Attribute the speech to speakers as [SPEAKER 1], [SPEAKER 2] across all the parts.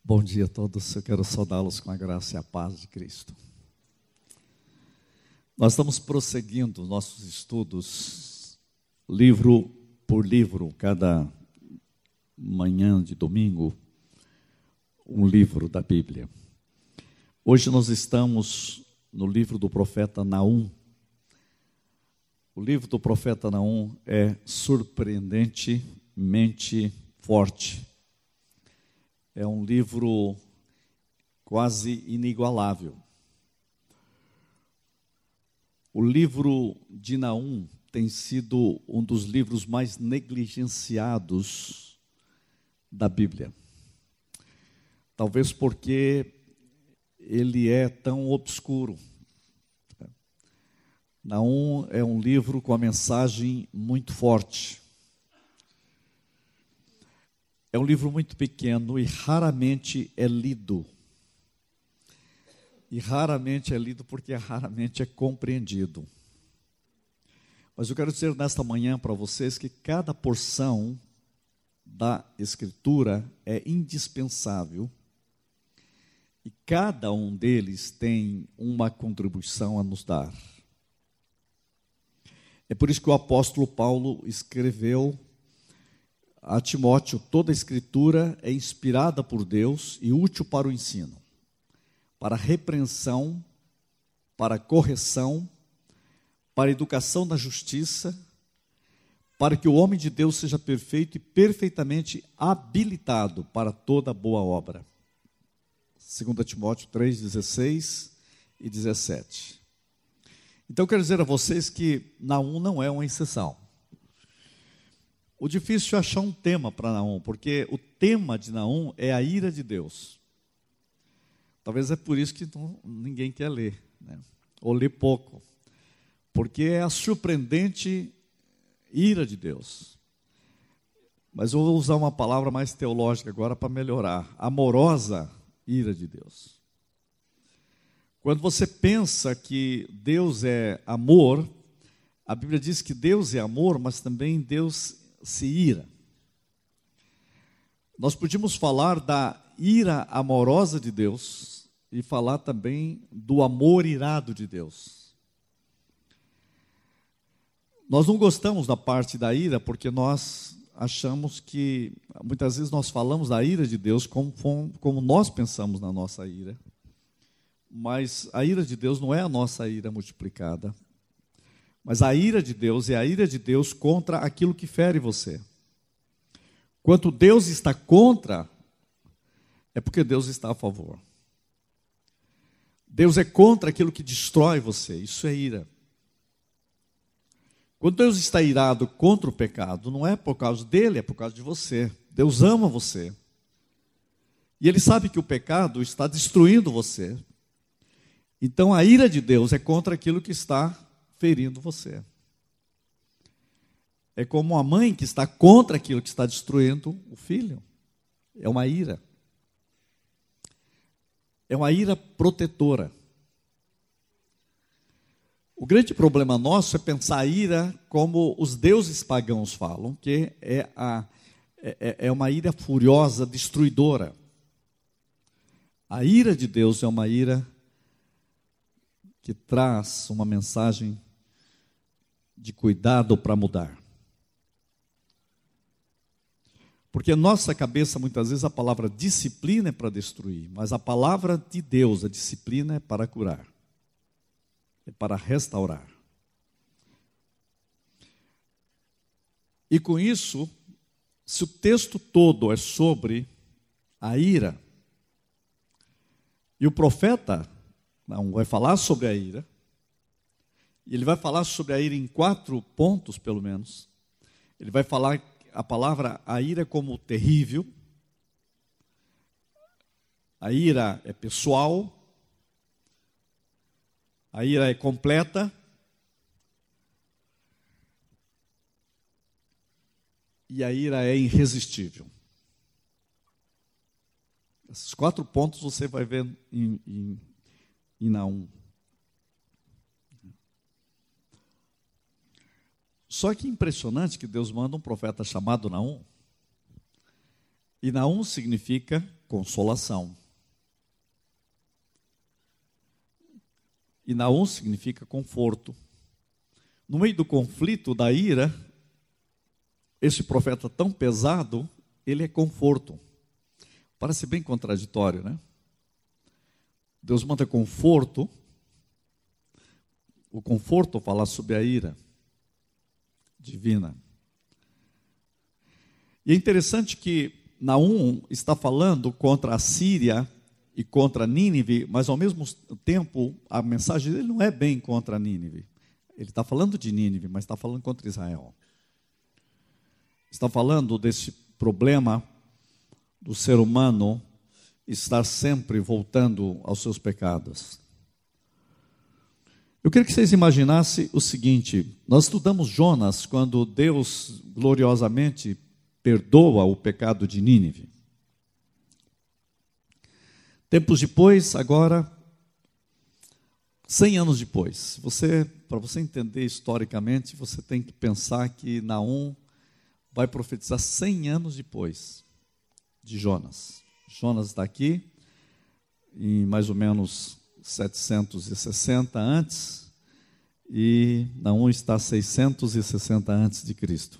[SPEAKER 1] Bom dia a todos, eu quero saudá-los com a graça e a paz de Cristo. Nós estamos prosseguindo nossos estudos, livro por livro, cada manhã de domingo, um livro da Bíblia. Hoje nós estamos no livro do profeta Naum. O livro do profeta Naum é surpreendentemente forte. É um livro quase inigualável. O livro de Naum tem sido um dos livros mais negligenciados da Bíblia. Talvez porque ele é tão obscuro. Naum é um livro com a mensagem muito forte. É um livro muito pequeno e raramente é lido. E raramente é lido porque raramente é compreendido. Mas eu quero dizer nesta manhã para vocês que cada porção da Escritura é indispensável e cada um deles tem uma contribuição a nos dar. É por isso que o apóstolo Paulo escreveu a Timóteo: toda a Escritura é inspirada por Deus e útil para o ensino, para a repreensão, para a correção, para a educação na justiça, para que o homem de Deus seja perfeito e perfeitamente habilitado para toda boa obra. 2 Timóteo 3, 16 e 17. Então, eu quero dizer a vocês que Naum não é uma exceção. O difícil é achar um tema para Naum, porque o tema de Naum é a ira de Deus. Talvez é por isso que ninguém quer ler, né? Ou lê pouco. Porque é a surpreendente ira de Deus. Mas eu vou usar uma palavra mais teológica agora para melhorar. Amorosa ira de Deus. Quando você pensa que Deus é amor, a Bíblia diz que Deus é amor, mas também Deus se ira. Nós podíamos falar da ira amorosa de Deus e falar também do amor irado de Deus. Nós não gostamos da parte da ira porque nós achamos que, muitas vezes nós falamos da ira de Deus como nós pensamos na nossa ira. Mas a ira de Deus não é a nossa ira multiplicada. Mas a ira de Deus é a ira de Deus contra aquilo que fere você. Quando Deus está contra, é porque Deus está a favor. Deus é contra aquilo que destrói você, isso é ira. Quando Deus está irado contra o pecado, não é por causa dele, é por causa de você. Deus ama você. E ele sabe que o pecado está destruindo você. Então a ira de Deus é contra aquilo que está ferindo você. É como uma mãe que está contra aquilo que está destruindo o filho. É uma ira. É uma ira protetora. O grande problema nosso é pensar a ira como os deuses pagãos falam, que é uma ira furiosa, destruidora. A ira de Deus é uma ira que traz uma mensagem de cuidado para mudar. Porque na nossa cabeça, muitas vezes, a palavra disciplina é para destruir, mas a palavra de Deus, a disciplina, é para curar, é para restaurar. E com isso, se o texto todo é sobre a ira, e o profeta não vai falar sobre a ira, e ele vai falar sobre a ira em 4 pontos, pelo menos. Ele vai falar a palavra a ira como terrível, a ira é pessoal, a ira é completa, e a ira é irresistível. Esses 4 pontos você vai ver em Naum. Só que impressionante que Deus manda um profeta chamado Naum. E Naum significa consolação. E Naum significa conforto. No meio do conflito, da ira, esse profeta tão pesado, ele é conforto. Parece bem contraditório, né? Deus manda conforto. O conforto fala sobre a ira divina. E é interessante que Naum está falando contra a Síria e contra Nínive, mas ao mesmo tempo a mensagem dele não é bem contra Nínive. Ele está falando de Nínive, mas está falando contra Israel. Está falando desse problema do ser humano estar sempre voltando aos seus pecados. Eu queria que vocês imaginassem o seguinte: nós estudamos Jonas quando Deus gloriosamente perdoa o pecado de Nínive. Tempos depois, agora, 100 anos depois, para você entender historicamente, você tem que pensar que Naum vai profetizar 100 anos depois de Jonas. Jonas está aqui em mais ou menos 760 antes, e Naum está 660 antes de Cristo.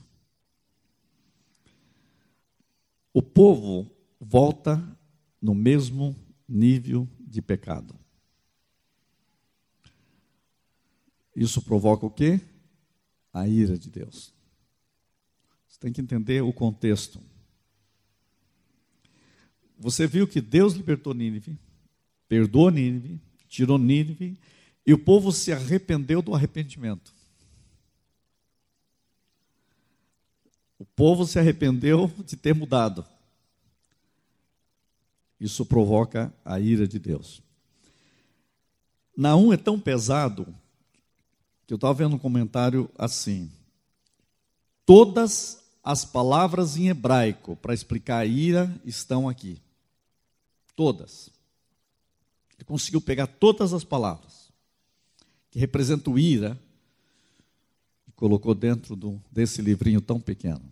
[SPEAKER 1] O povo volta no mesmo nível de pecado. Isso provoca o quê? A ira de Deus. Você tem que entender o contexto. Você viu que Deus libertou Nínive, perdoou Nínive, tirou Nínive, e o povo se arrependeu do arrependimento. O povo se arrependeu de ter mudado. Isso provoca a ira de Deus. Naum é tão pesado que eu estava vendo um comentário assim: todas as palavras em hebraico para explicar a ira estão aqui. Todas. Ele conseguiu pegar todas as palavras que representam ira e colocou dentro desse livrinho tão pequeno.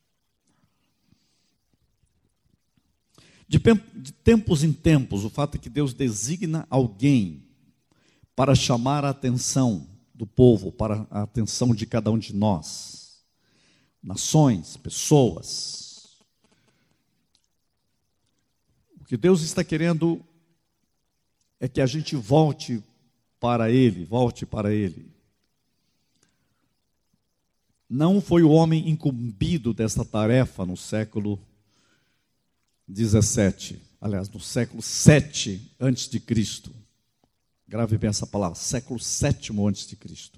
[SPEAKER 1] De tempos em tempos, o fato é que Deus designa alguém para chamar a atenção do povo, para a atenção de cada um de nós, nações, pessoas. O que Deus está querendo é que a gente volte para Ele. Não foi o homem incumbido desta tarefa no século 17, aliás, no século 7 antes de Cristo. Grave bem essa palavra, século 7 antes de Cristo.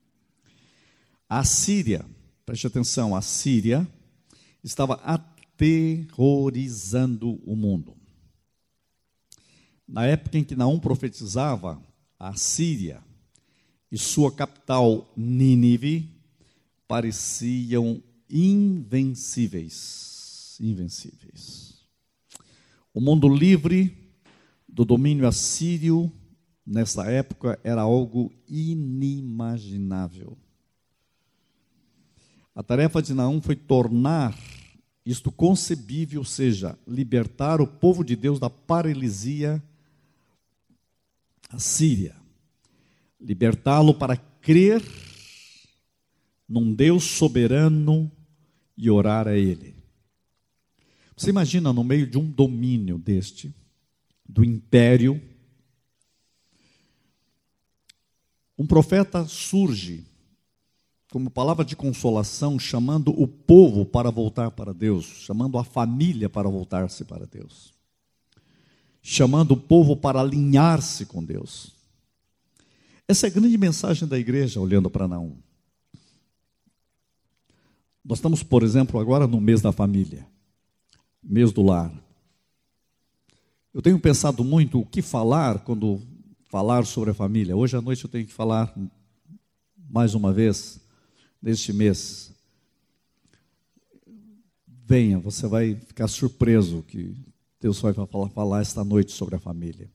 [SPEAKER 1] A Síria, preste atenção, a Síria estava aterrorizando o mundo. Na época em que Naum profetizava, a Síria e sua capital Nínive pareciam invencíveis. O mundo livre do domínio assírio, nessa época, era algo inimaginável. A tarefa de Naum foi tornar isto concebível, ou seja, libertar o povo de Deus da paralisia assíria. Libertá-lo para crer num Deus soberano e orar a Ele. Você imagina no meio de um domínio do império, um profeta surge como palavra de consolação, chamando o povo para voltar para Deus, chamando a família para voltar-se para Deus, chamando o povo para alinhar-se com Deus. Essa é a grande mensagem da igreja, olhando para Naum. Nós estamos, por exemplo, agora no mês da família, mês do lar. Eu tenho pensado muito o que falar quando falar sobre a família. Hoje à noite eu tenho que falar mais uma vez neste mês. Venha, você vai ficar surpreso que Deus vai falar esta noite sobre a família.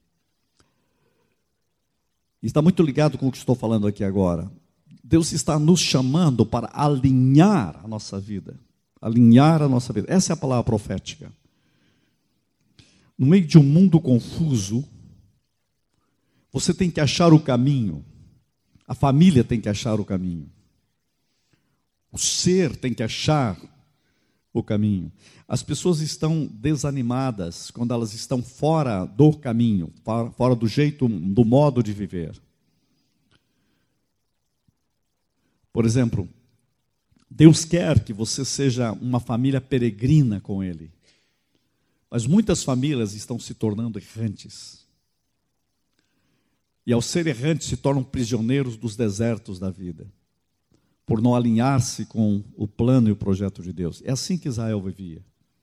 [SPEAKER 1] E está muito ligado com o que estou falando aqui agora. Deus está nos chamando para alinhar a nossa vida. Alinhar a nossa vida. Essa é a palavra profética. No meio de um mundo confuso, você tem que achar o caminho. A família tem que achar o caminho. O ser tem que achar o caminho. As pessoas estão desanimadas quando elas estão fora do caminho, fora do jeito, do modo de viver. Por exemplo, Deus quer que você seja uma família peregrina com Ele. Mas muitas famílias estão se tornando errantes. E ao ser errantes se tornam prisioneiros dos desertos da vida, por não alinhar-se com o plano e o projeto de Deus. É assim que Israel vivia.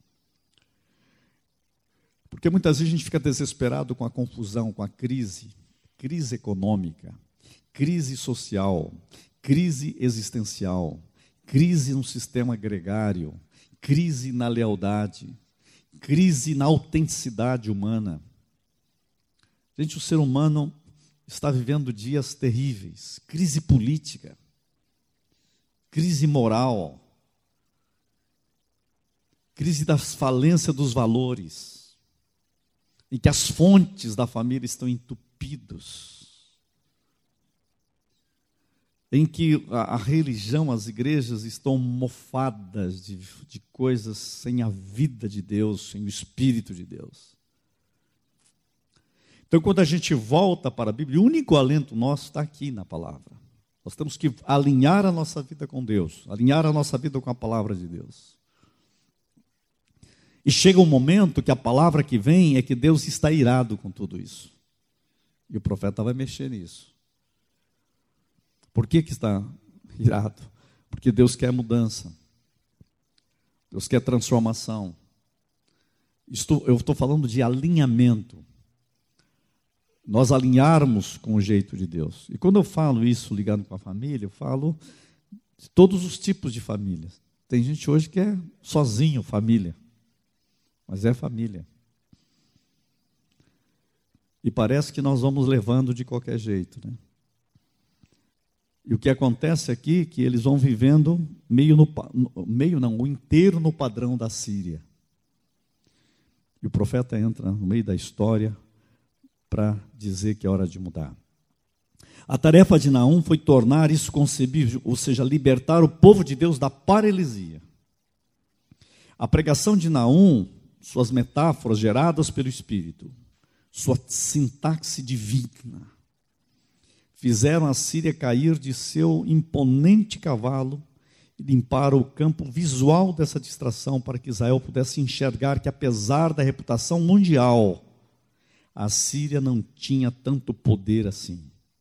[SPEAKER 1] Porque muitas vezes a gente fica desesperado com a confusão, com a crise econômica, crise social, crise existencial, crise no sistema gregário, crise na lealdade, crise na autenticidade humana. Gente, o ser humano está vivendo dias terríveis, crise política, crise moral, crise da falência dos valores, em que as fontes da família estão entupidas, em que a religião, as igrejas estão mofadas de coisas sem a vida de Deus, sem o Espírito de Deus. Então, quando a gente volta para a Bíblia, o único alento nosso está aqui na palavra. Nós temos que alinhar a nossa vida com Deus, alinhar a nossa vida com a palavra de Deus. E chega um momento que a palavra que vem é que Deus está irado com tudo isso. E o profeta vai mexer nisso. Por que está irado? Porque Deus quer mudança. Deus quer transformação. Eu estou falando de alinhamento. Nós alinharmos com o jeito de Deus. E quando eu falo isso ligado com a família, eu falo de todos os tipos de famílias. Tem gente hoje que é sozinho, família. Mas é família. E parece que nós vamos levando de qualquer jeito, né? E o que acontece aqui é que eles vão vivendo o inteiro no padrão da Síria. E o profeta entra no meio da história para dizer que é hora de mudar. A tarefa de Naum foi tornar isso concebível, ou seja, libertar o povo de Deus da paralisia. A pregação de Naum, suas metáforas geradas pelo Espírito, sua sintaxe divina, fizeram a Síria cair de seu imponente cavalo e limparam o campo visual dessa distração para que Israel pudesse enxergar que, apesar da reputação mundial, a Síria não tinha tanto poder assim.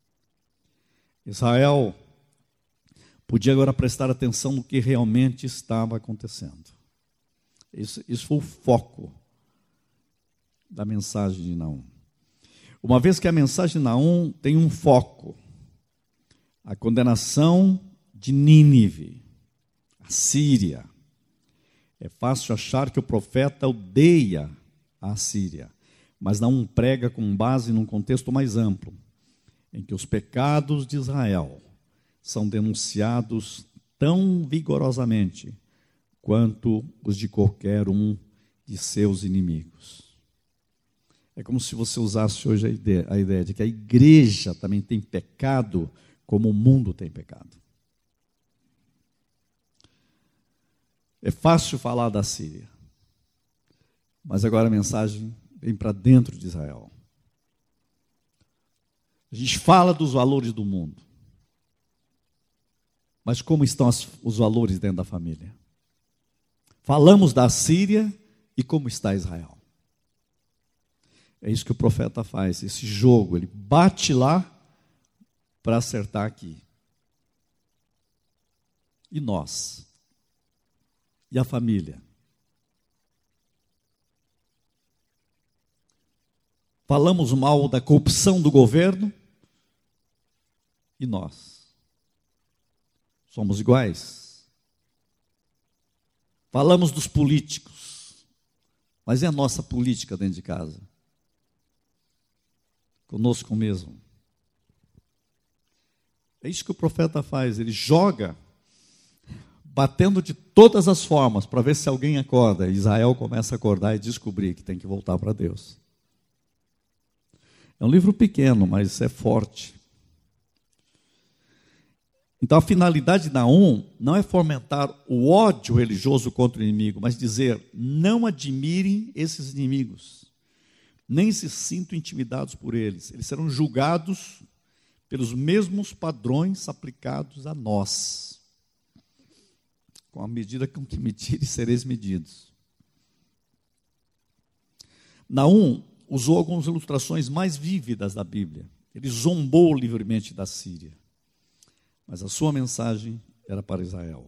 [SPEAKER 1] Israel podia agora prestar atenção no que realmente estava acontecendo. Isso foi o foco da mensagem de Naum. Uma vez que a mensagem de Naum tem um foco, a condenação de Nínive, a Síria. É fácil achar que o profeta odeia a Síria, mas Naum prega com base num contexto mais amplo, em que os pecados de Israel são denunciados tão vigorosamente quanto os de qualquer um de seus inimigos. É como se você usasse hoje a ideia de que a igreja também tem pecado como o mundo tem pecado. É fácil falar da Síria, mas agora a mensagem vem para dentro de Israel. A gente fala dos valores do mundo, mas como estão os valores dentro da família? Falamos da Síria e como está Israel? É isso que o profeta faz, esse jogo, ele bate lá para acertar aqui. E nós? E a família? Falamos mal da corrupção do governo? E nós? Somos iguais? Falamos dos políticos, mas é a nossa política dentro de casa? Conosco mesmo. É isso que o profeta faz, ele joga batendo de todas as formas para ver se alguém acorda. Israel começa a acordar e descobrir que tem que voltar para Deus. É um livro pequeno, mas é forte. Então a finalidade de Naum não é fomentar o ódio religioso contra o inimigo, mas dizer: não admirem esses inimigos, nem se sintam intimidados por eles. Eles serão julgados pelos mesmos padrões aplicados a nós. Com a medida com que medirem, sereis medidos. Naum usou algumas ilustrações mais vívidas da Bíblia. Ele zombou livremente da Síria, mas a sua mensagem era para Israel.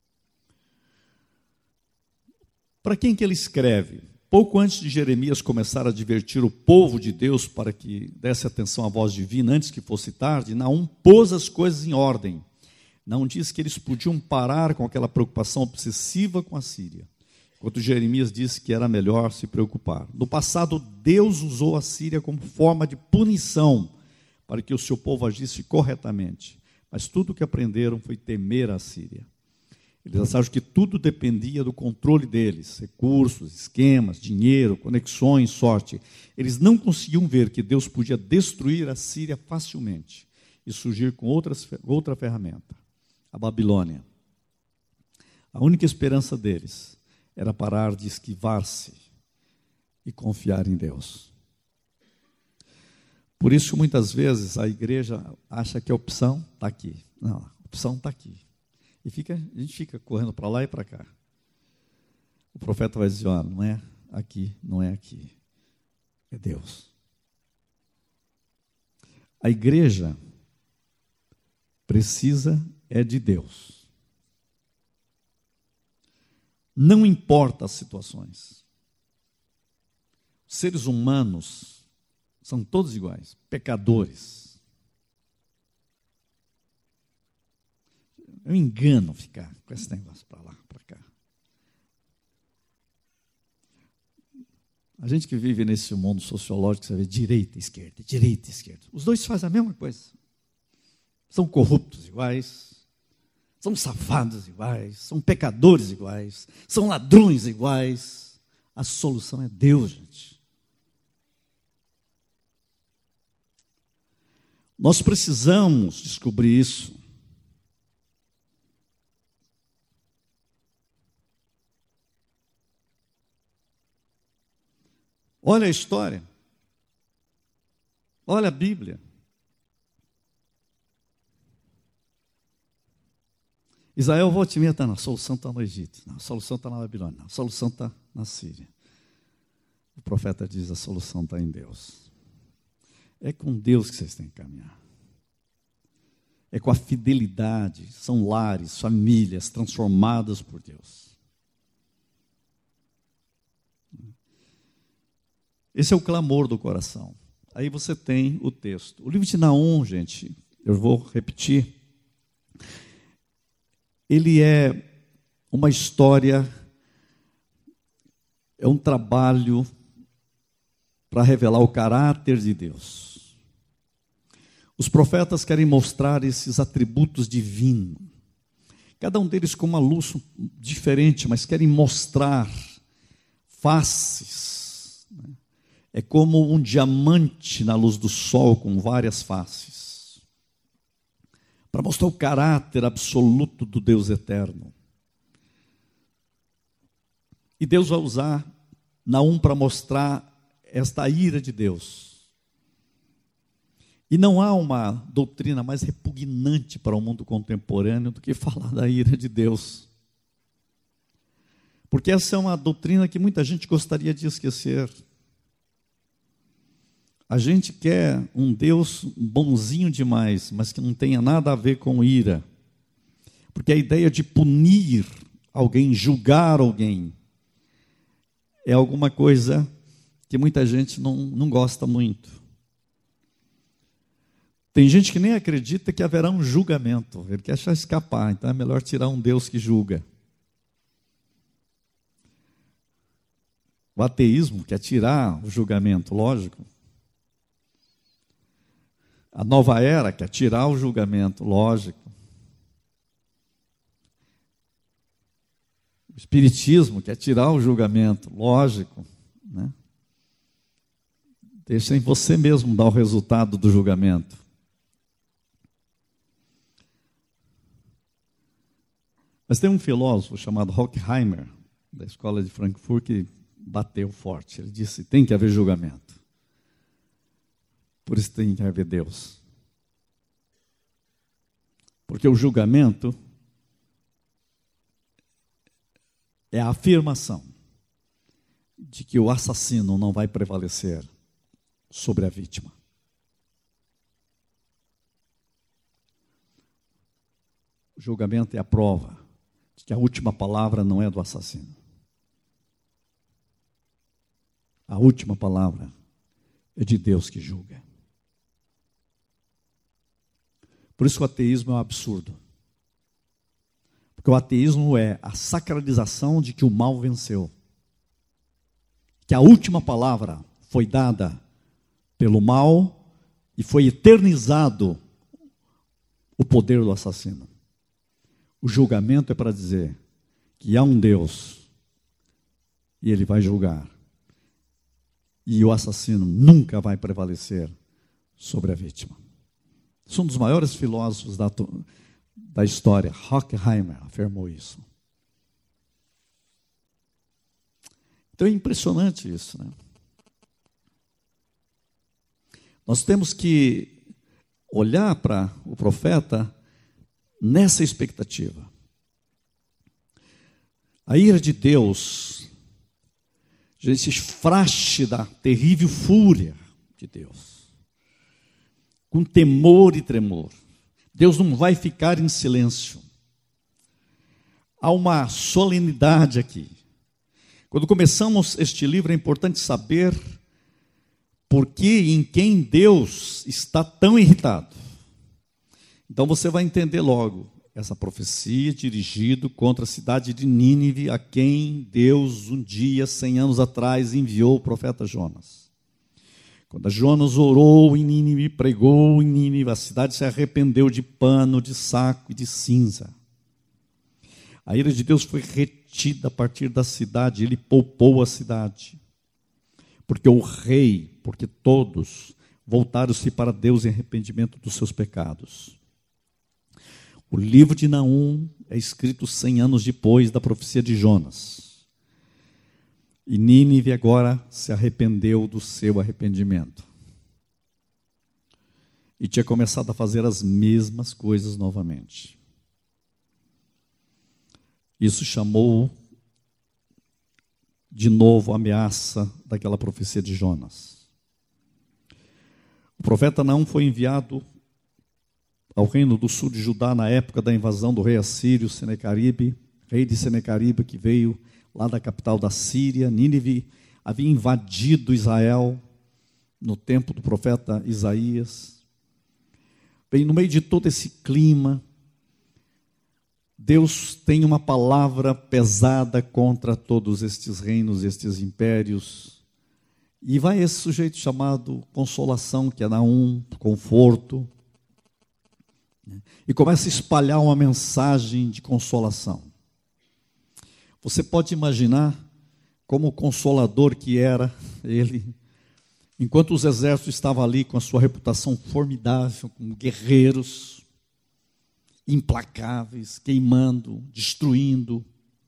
[SPEAKER 1] Para quem que ele escreve? Pouco antes de Jeremias começar a advertir o povo de Deus para que desse atenção à voz divina antes que fosse tarde, Naum pôs as coisas em ordem. Naum diz que eles podiam parar com aquela preocupação obsessiva com a Síria, enquanto Jeremias disse que era melhor se preocupar. No passado, Deus usou a Síria como forma de punição para que o seu povo agisse corretamente. Mas tudo o que aprenderam foi temer a Síria. Eles acharam que tudo dependia do controle deles, recursos, esquemas, dinheiro, conexões, sorte. Eles não conseguiam ver que Deus podia destruir a Síria facilmente e surgir com outra ferramenta, a Babilônia. A única esperança deles era parar de esquivar-se e confiar em Deus. Por isso, muitas vezes, a igreja acha que a opção está aqui. Não, a opção está aqui. E a gente fica correndo para lá e para cá. O profeta vai dizer: ó, não é aqui, não é aqui. É Deus. A igreja precisa de Deus. Não importa as situações. Os seres humanos são todos iguais, pecadores. É um engano ficar com esse negócio para lá, para cá. A gente que vive nesse mundo sociológico, você vê direita e esquerda, direita e esquerda. Os dois fazem a mesma coisa. São corruptos iguais, são safados iguais, são pecadores iguais, são ladrões iguais. A solução é Deus, gente. Nós precisamos descobrir isso. Olha a história. Olha a Bíblia. Israel volta e meia está, a solução está no Egito, não, a solução está na Babilônia, não, a solução está na Síria. O profeta diz: a solução está em Deus. É com Deus que vocês têm que caminhar. É com a fidelidade. São lares, famílias transformadas por Deus. Esse é o clamor do coração. Aí você tem o texto. O livro de Naum, gente, eu vou repetir. Ele é uma história, é um trabalho para revelar o caráter de Deus. Os profetas querem mostrar esses atributos divinos. Cada um deles com uma luz diferente, mas querem mostrar faces. É como um diamante na luz do sol com várias faces. Para mostrar o caráter absoluto do Deus eterno. E Deus vai usar Naum para mostrar esta ira de Deus. E não há uma doutrina mais repugnante para o mundo contemporâneo do que falar da ira de Deus. Porque essa é uma doutrina que muita gente gostaria de esquecer. A gente quer um Deus bonzinho demais, mas que não tenha nada a ver com ira. Porque a ideia de punir alguém, julgar alguém, é alguma coisa que muita gente não gosta muito. Tem gente que nem acredita que haverá um julgamento. Ele quer achar escapar, então é melhor tirar um Deus que julga. O ateísmo quer tirar o julgamento, lógico. A nova era quer tirar o julgamento, lógico. O Espiritismo quer tirar o julgamento, lógico, né? Deixa em você mesmo dar o resultado do julgamento. Mas tem um filósofo chamado Horkheimer, da escola de Frankfurt, que bateu forte. Ele disse: tem que haver julgamento. Por isso tem que haver Deus. Porque o julgamento é a afirmação de que o assassino não vai prevalecer sobre a vítima. O julgamento é a prova de que a última palavra não é do assassino. A última palavra é de Deus que julga. Por isso o ateísmo é um absurdo. Porque o ateísmo é a sacralização de que o mal venceu. Que a última palavra foi dada pelo mal e foi eternizado o poder do assassino. O julgamento é para dizer que há um Deus e Ele vai julgar. E o assassino nunca vai prevalecer sobre a vítima. Um dos maiores filósofos da história, Horkheimer, afirmou isso. Então é impressionante isso, né? Nós temos que olhar para o profeta nessa expectativa. A ira de Deus, esse esfrache da terrível fúria de Deus, com temor e tremor. Deus não vai ficar em silêncio. Há uma solenidade aqui. Quando começamos este livro, é importante saber por que e em quem Deus está tão irritado. Então você vai entender logo essa profecia dirigida contra a cidade de Nínive, a quem Deus um dia, 100 anos atrás, enviou o profeta Jonas. Quando Jonas orou em Nínive, pregou em Nínive, a cidade se arrependeu de pano, de saco e de cinza. A ira de Deus foi retida a partir da cidade, ele poupou a cidade. Porque todos voltaram-se para Deus em arrependimento dos seus pecados. O livro de Naum é escrito 100 anos depois da profecia de Jonas. E Nínive agora se arrependeu do seu arrependimento. E tinha começado a fazer as mesmas coisas novamente. Isso chamou de novo a ameaça daquela profecia de Jonas. O profeta Naum foi enviado ao reino do sul de Judá na época da invasão do rei assírio Senecaribe, rei de Senecaribe, que veio lá da capital da Síria. Nínive havia invadido Israel no tempo do profeta Isaías. Bem, no meio de todo esse clima, Deus tem uma palavra pesada contra todos estes reinos, estes impérios. E vai esse sujeito chamado Consolação, que é Naum, conforto, e começa a espalhar uma mensagem de consolação. Você pode imaginar como o consolador que era ele, enquanto os exércitos estavam ali com a sua reputação formidável, como guerreiros implacáveis, queimando, destruindo,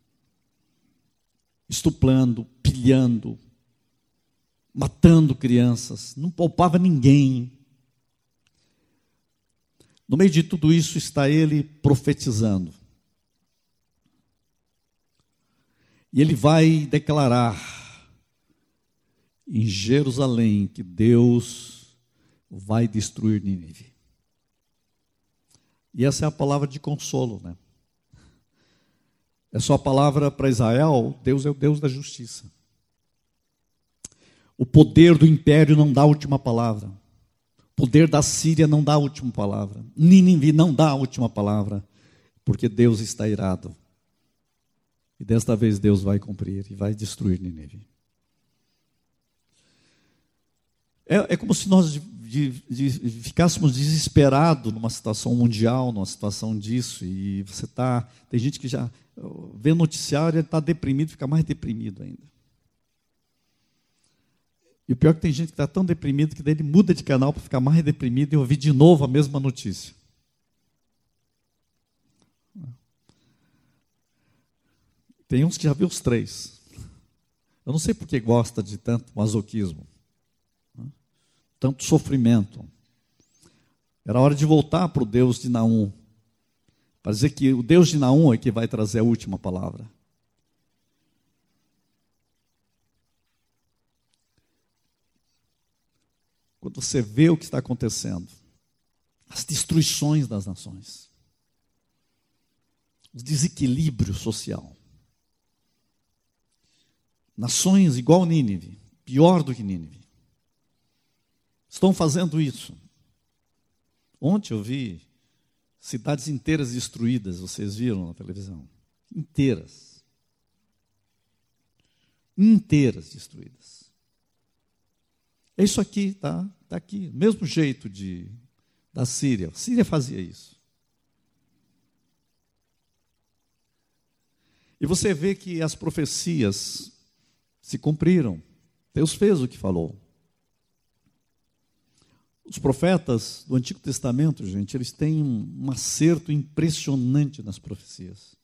[SPEAKER 1] estuprando, pilhando, matando crianças, não poupava ninguém. No meio de tudo isso está ele profetizando. E ele vai declarar em Jerusalém que Deus vai destruir Nínive. E essa é a palavra de consolo, né? É só a palavra para Israel: Deus é o Deus da justiça. O poder do império não dá a última palavra. O poder da Síria não dá a última palavra. Nínive não dá a última palavra, porque Deus está irado. E desta vez Deus vai cumprir e vai destruir Nínive. É como se nós de ficássemos desesperados numa situação mundial, numa situação disso, e tem gente que já vê noticiário e está deprimido, fica mais deprimido ainda. E o pior é que tem gente que está tão deprimido que daí ele muda de canal para ficar mais deprimido e ouvir de novo a mesma notícia. Tem uns que já viu os três. Eu não sei por que gosta de tanto masoquismo, tanto sofrimento. Era hora de voltar para o Deus de Naum, para dizer que o Deus de Naum é que vai trazer a última palavra. Quando você vê o que está acontecendo, as destruições das nações, o desequilíbrio social, nações igual Nínive, pior do que Nínive, estão fazendo isso. Ontem eu vi cidades inteiras destruídas, vocês viram na televisão? Inteiras. Inteiras destruídas. É isso aqui, tá aqui. Mesmo jeito da Síria. A Síria fazia isso. E você vê que as profecias se cumpriram. Deus fez o que falou. Os profetas do Antigo Testamento, gente, eles têm um acerto impressionante nas profecias.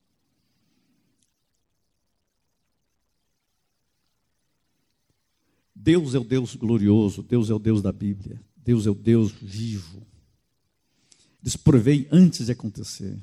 [SPEAKER 1] Deus é o Deus glorioso, Deus é o Deus da Bíblia, Deus é o Deus vivo. Eles preveem antes de acontecer.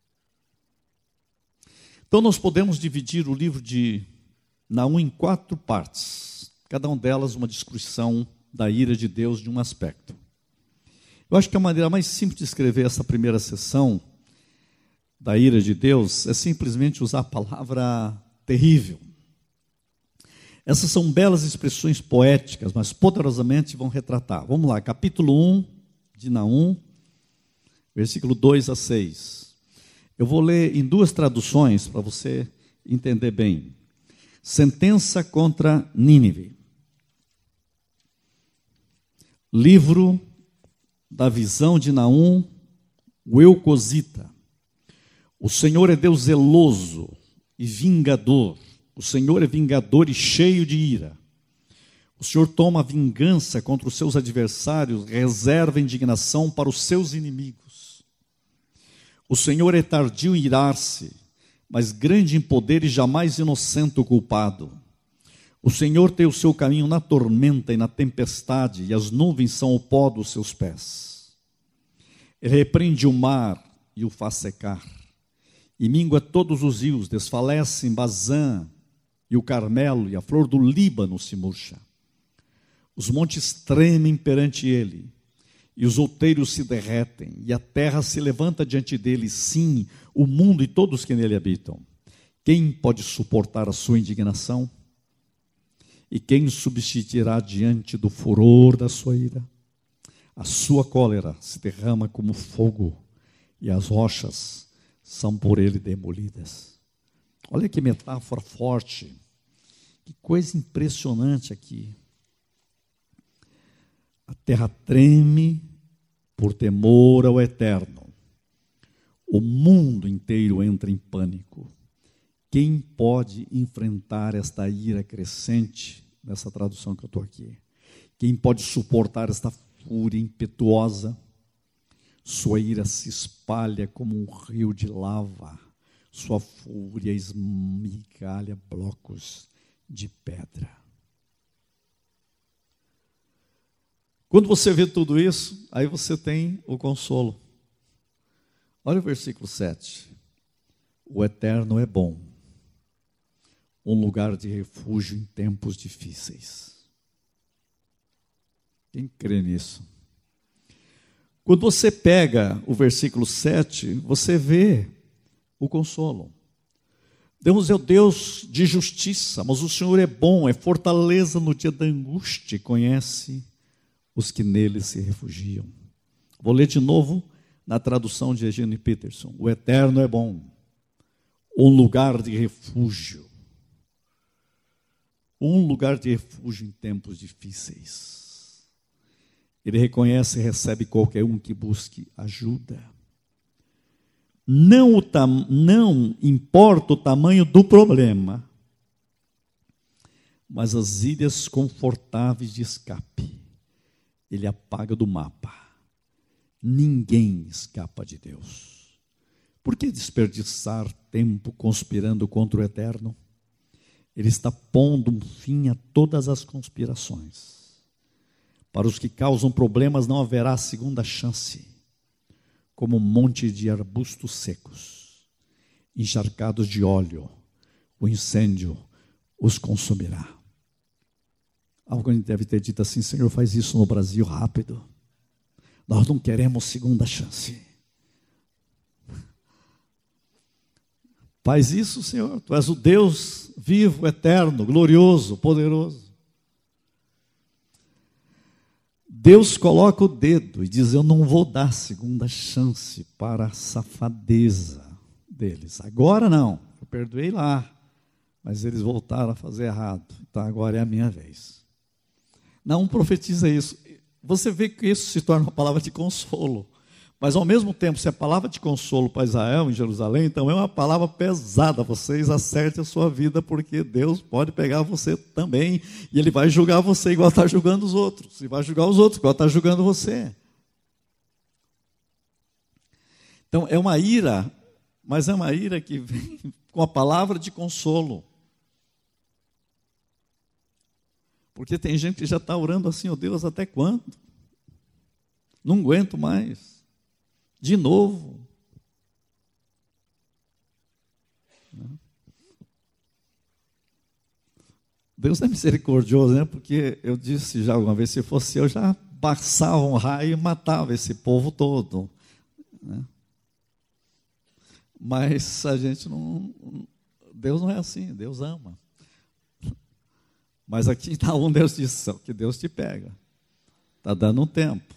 [SPEAKER 1] Então nós podemos dividir o livro de Naum em 4 partes, cada uma delas uma descrição da ira de Deus de um aspecto. Eu acho que a maneira mais simples de escrever essa primeira seção da ira de Deus é simplesmente usar a palavra terrível. Essas são belas expressões poéticas, mas poderosamente vão retratar. Vamos lá, capítulo 1 de Naum, versículo 2 a 6. Eu vou ler em 2 traduções para você entender bem. Sentença contra Nínive. Livro da visão de Naum, o Eucosita. O Senhor é Deus zeloso e vingador. O Senhor é vingador e cheio de ira. O Senhor toma vingança contra os seus adversários, reserva indignação para os seus inimigos. O Senhor é tardio em irar-se, mas grande em poder e jamais inocente o culpado. O Senhor tem o seu caminho na tormenta e na tempestade, e as nuvens são o pó dos seus pés. Ele repreende o mar e o faz secar, e mingua todos os rios, desfalece em Bazã, e o Carmelo e a flor do Líbano se murcha. Os montes tremem perante ele, e os outeiros se derretem, e a terra se levanta diante dele, sim, o mundo e todos que nele habitam. Quem pode suportar a sua indignação? E quem subsistirá diante do furor da sua ira? A sua cólera se derrama como fogo, e as rochas são por ele demolidas. Olha que metáfora forte, que coisa impressionante aqui. A terra treme por temor ao Eterno. O mundo inteiro entra em pânico. Quem pode enfrentar esta ira crescente, nessa tradução que eu estou aqui? Quem pode suportar esta fúria impetuosa? Sua ira se espalha como um rio de lava. Sua fúria esmigalha blocos de pedra. Quando você vê tudo isso, aí você tem o consolo. Olha o versículo 7. O Eterno é bom, um lugar de refúgio em tempos difíceis. Quem crê nisso? Quando você pega o versículo 7, você vê o consolo. Deus é o Deus de justiça, mas o Senhor é bom, é fortaleza no dia da angústia, conhece os que nele se refugiam. Vou ler de novo na tradução de Eugene Peterson. O Eterno é bom, um lugar de refúgio. Um lugar de refúgio em tempos difíceis. Ele reconhece e recebe qualquer um que busque ajuda. Não importa o tamanho do problema, mas as ilhas confortáveis de escape, ele apaga do mapa. Ninguém escapa de Deus. Por que desperdiçar tempo conspirando contra o Eterno? Ele está pondo um fim a todas as conspirações. Para os que causam problemas não haverá segunda chance, como um monte de arbustos secos, encharcados de óleo, o incêndio os consumirá. Alguém deve ter dito assim: Senhor, faz isso no Brasil rápido. Nós não queremos segunda chance. Faz isso, Senhor. Tu és o Deus vivo, eterno, glorioso, poderoso. Deus coloca o dedo e diz: eu não vou dar segunda chance para a safadeza deles. Agora não, eu perdoei lá, mas eles voltaram a fazer errado. Então agora é a minha vez. Não profetiza isso. Você vê que isso se torna uma palavra de consolo. Mas ao mesmo tempo, se é palavra de consolo para Israel em Jerusalém, então é uma palavra pesada. Vocês acertem a sua vida, porque Deus pode pegar você também, e Ele vai julgar você igual está julgando os outros, e vai julgar os outros igual está julgando você. Então é uma ira, mas é uma ira que vem com a palavra de consolo. Porque tem gente que já está orando assim: oh Deus, até quando? Não aguento mais. De novo. Deus é misericordioso, né? Porque eu disse já alguma vez: se fosse eu, já passava um raio e matava esse povo todo, né? Mas a gente não... Deus não é assim, Deus ama. Mas aqui está um Deus disse que Deus te pega. Está dando um tempo.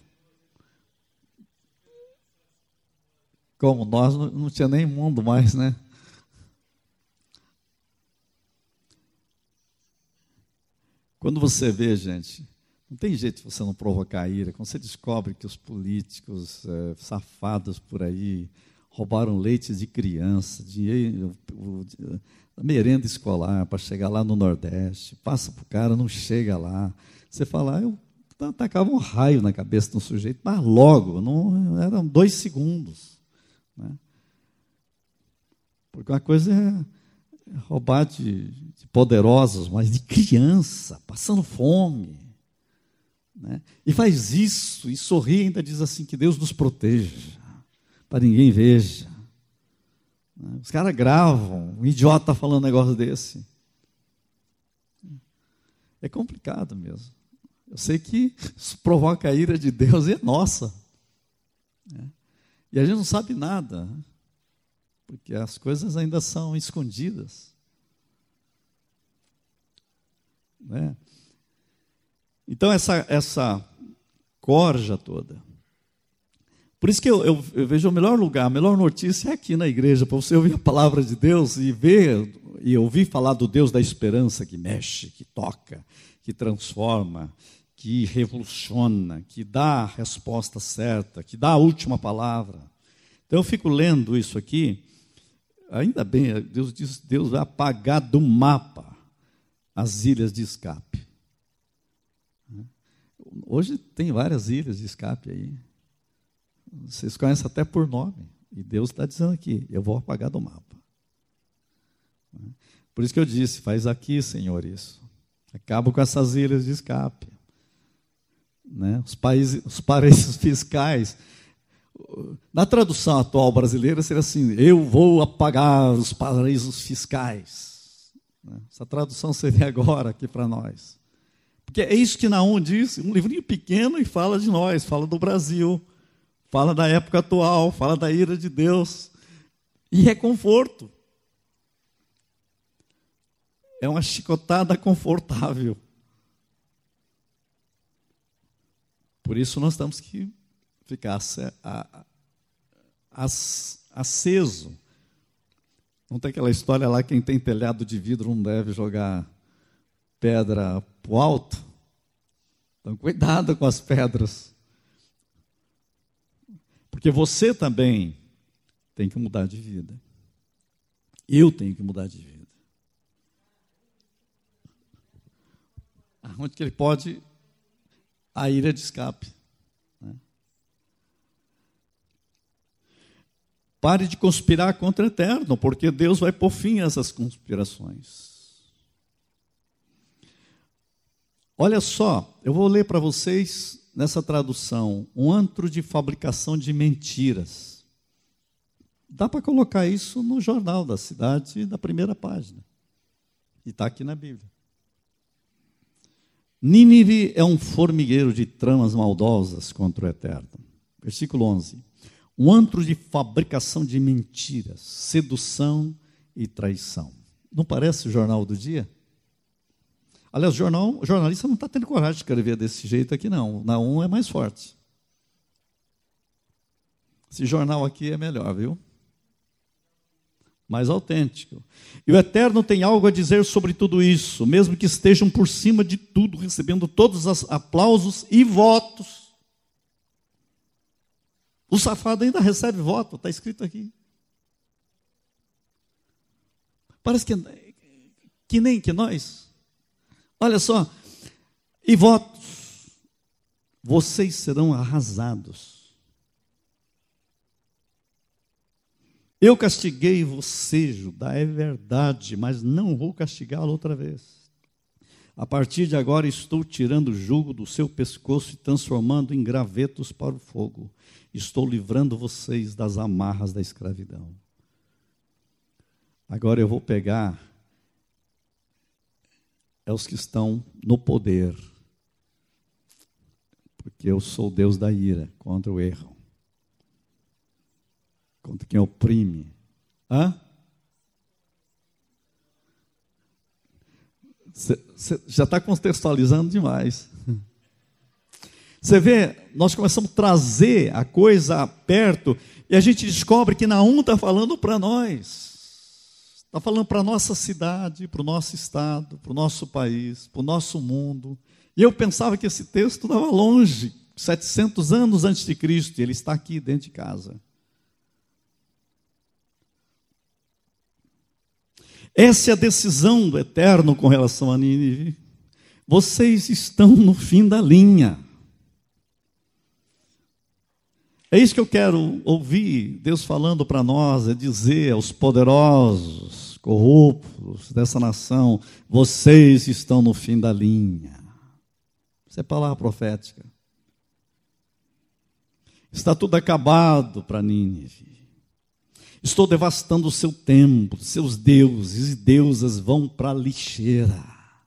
[SPEAKER 1] Como nós não tinha nem mundo mais, né? Quando você vê, gente, não tem jeito de você não provocar ira. Quando você descobre que os políticos safados por aí roubaram leite de criança, dinheiro, merenda escolar para chegar lá no Nordeste, passa para o cara, não chega lá. Você fala: eu tacava um raio na cabeça do sujeito, mas logo, não eram 2 segundos. Né? Porque uma coisa é roubar de poderosos, mas de criança, passando fome. Né? E faz isso, e sorri e ainda diz assim: que Deus nos proteja, para ninguém veja. Né? Os caras gravam, um idiota falando um negócio desse. É complicado mesmo. Eu sei que isso provoca a ira de Deus e é nossa. Né? E a gente não sabe nada, porque as coisas ainda são escondidas. Né? Então, essa corja toda. Por isso que eu vejo o melhor lugar, a melhor notícia é aqui na igreja, para você ouvir a palavra de Deus e ver e ouvir falar do Deus da esperança, que mexe, que toca, que transforma, que revoluciona, que dá a resposta certa, que dá a última palavra. Então eu fico lendo isso aqui, ainda bem, Deus diz: Deus vai apagar do mapa as ilhas de escape. Hoje tem várias ilhas de escape aí. Vocês conhecem até por nome. E Deus está dizendo aqui: eu vou apagar do mapa. Por isso que eu disse: faz aqui, Senhor, isso. Acaba com essas ilhas de escape. Né? Os paraísos fiscais. Na tradução atual brasileira seria assim: eu vou apagar os paraísos fiscais. Essa tradução seria agora aqui para nós. Porque é isso que Naum diz, um livrinho pequeno, e fala de nós, fala do Brasil, fala da época atual, fala da ira de Deus. E é conforto. É uma chicotada confortável. Por isso nós temos que ficar aceso. Não tem aquela história lá: quem tem telhado de vidro não deve jogar pedra para o alto? Então, cuidado com as pedras. Porque você também tem que mudar de vida. Eu tenho que mudar de vida. Onde que ele pode, a ira de escape. Né? Pare de conspirar contra o eterno, porque Deus vai pôr fim a essas conspirações. Olha só, eu vou ler para vocês nessa tradução, um antro de fabricação de mentiras. Dá para colocar isso no jornal da cidade, da primeira página. E está aqui na Bíblia. Nínive é um formigueiro de tramas maldosas contra o eterno. Versículo 11. Um antro de fabricação de mentiras, sedução e traição. Não parece o jornal do dia? Aliás, o jornalista não está tendo coragem de escrever desse jeito aqui, não. Na 1 é mais forte. Esse jornal aqui é melhor, viu? Mais autêntico. E o Eterno tem algo a dizer sobre tudo isso, mesmo que estejam por cima de tudo, recebendo todos os aplausos e votos. O safado ainda recebe voto, está escrito aqui. Parece que nem que nós. Olha só, e votos, vocês serão arrasados. Eu castiguei você, Judá, é verdade, mas não vou castigá-lo outra vez. A partir de agora estou tirando o jugo do seu pescoço e transformando em gravetos para o fogo. Estou livrando vocês das amarras da escravidão. Agora eu vou pegar os que estão no poder, porque eu sou o Deus da ira contra o erro, contra quem oprime. Você já está contextualizando demais. Você vê, nós começamos a trazer a coisa perto e a gente descobre que Naum está falando para nós. Está falando para a nossa cidade, para o nosso estado, para o nosso país, para o nosso mundo. E eu pensava que esse texto estava longe, 700 anos antes de Cristo, e ele está aqui dentro de casa. Essa é a decisão do Eterno com relação a Nínive. Vocês estão no fim da linha. É isso que eu quero ouvir Deus falando para nós, é dizer aos poderosos, corruptos dessa nação, vocês estão no fim da linha. Isso é palavra profética. Está tudo acabado para Nínive. Estou devastando o seu templo, seus deuses e deusas vão para a lixeira.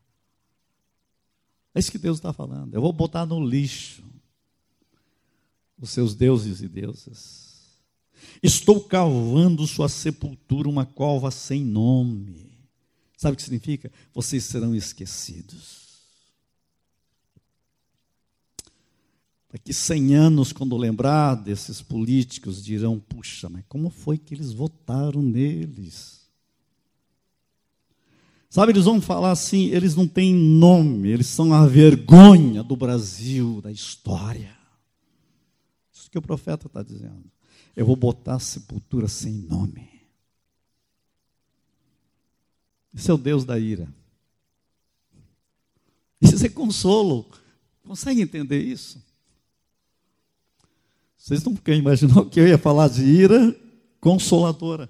[SPEAKER 1] É isso que Deus está falando. Eu vou botar no lixo os seus deuses e deusas. Estou cavando sua sepultura, uma cova sem nome. Sabe o que significa? Vocês serão esquecidos. Daqui 100 anos, quando lembrar desses políticos, dirão, puxa, mas como foi que eles votaram neles? Sabe, eles vão falar assim, eles não têm nome, eles são a vergonha do Brasil, da história. Isso que o profeta está dizendo. Eu vou botar a sepultura sem nome. Esse é o Deus da ira. Isso é consolo. Consegue entender isso? Vocês não querem imaginar que eu ia falar de ira consoladora.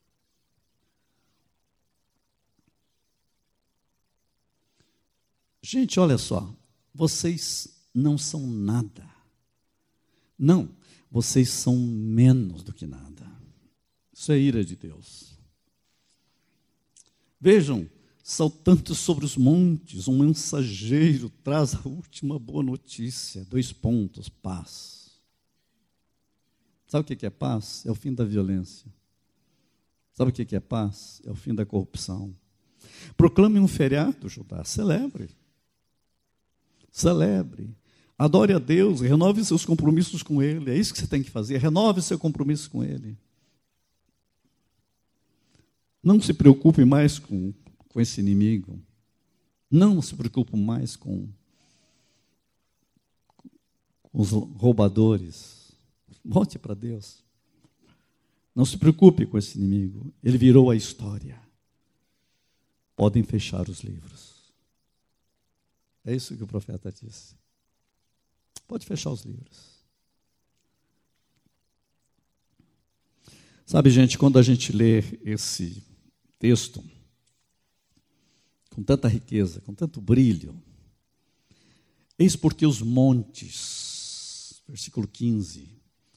[SPEAKER 1] Gente, olha só. Vocês não são nada. Não, vocês são menos do que nada. Isso é ira de Deus. Vejam, saltando sobre os montes, um mensageiro traz a última boa notícia. 2 pontos, paz. Sabe o que é paz? É o fim da violência. Sabe o que é paz? É o fim da corrupção. Proclame um feriado, Judá. Celebre. Celebre. Adore a Deus. Renove seus compromissos com Ele. É isso que você tem que fazer. Renove seu compromisso com Ele. Não se preocupe mais com esse inimigo. Não se preocupe mais com os roubadores. Volte para Deus. Não se preocupe com esse inimigo. Ele virou a história. Podem fechar os livros. É isso que o profeta disse. Pode fechar os livros. Sabe, gente, quando a gente lê esse texto, com tanta riqueza, com tanto brilho, eis porque os montes, versículo 15,